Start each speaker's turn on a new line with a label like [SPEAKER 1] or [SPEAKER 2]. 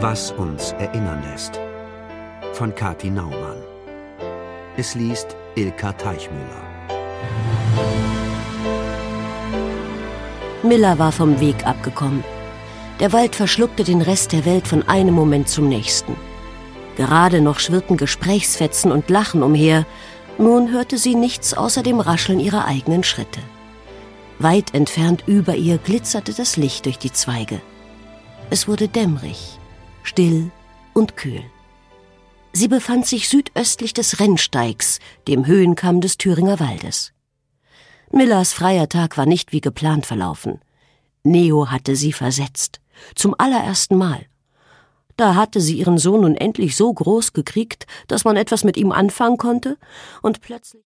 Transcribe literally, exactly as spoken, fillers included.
[SPEAKER 1] Was uns erinnern lässt. Von Kathi Naumann. Es liest Ilka Teichmüller.
[SPEAKER 2] Miller war vom Weg abgekommen. Der Wald verschluckte den Rest der Welt von einem Moment zum nächsten. Gerade noch schwirrten Gesprächsfetzen und Lachen umher. Nun hörte sie nichts außer dem Rascheln ihrer eigenen Schritte. Weit entfernt über ihr glitzerte das Licht durch die Zweige. Es wurde dämmerig, still und kühl. Sie befand sich südöstlich des Rennsteigs, dem Höhenkamm des Thüringer Waldes. Millers freier Tag war nicht wie geplant verlaufen. Neo hatte sie versetzt, zum allerersten Mal. Da hatte sie ihren Sohn nun endlich so groß gekriegt, dass man etwas mit ihm anfangen konnte, und plötzlich